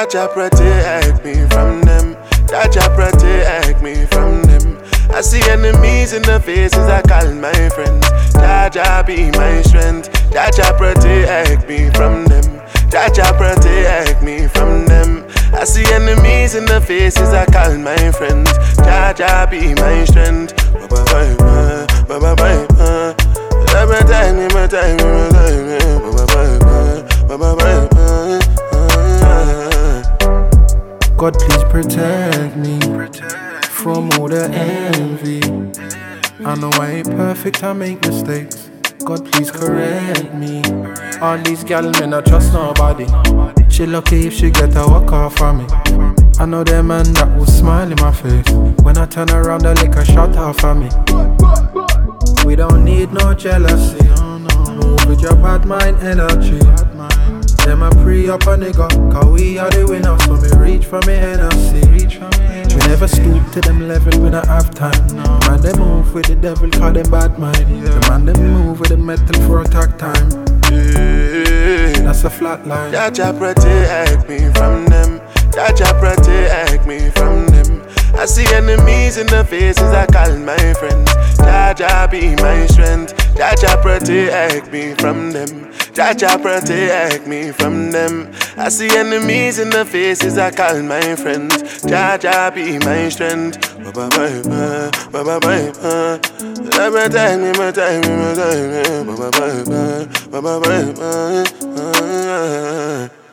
Jaja protect me from them. Jaja protect me from them. I see enemies in the faces, I call my friends. Jaja be my strength. Jaja protect me from them. Jaja protect me from them. I see enemies in the faces, I call my friends. Jaja be my strength. God, please protect me from all the envy. I know I ain't perfect, I make mistakes. God, please correct me. All these gal men, I trust nobody. She lucky if she get a walk off from me. I know them man that will smile in my face. When I turn around, they lick a shot off of me. We don't need no jealousy. Move with your bad mind energy. Them a pre up a nigga, cause we are the winners. So me reach for me Hennessy. We never stoop to them level, we don't have time. Man, they move with the devil, call them bad mind. The man, they move with the metal for attack time. That's a flat line. Jaja protect me from them. Jaja protect me from them. I see enemies in the faces, I call my friends. Jaja be my strength. Jaja protect me from them. Jaja protect me from them. I see enemies in the faces, I call my friends. Jaja be my strength. Protect me.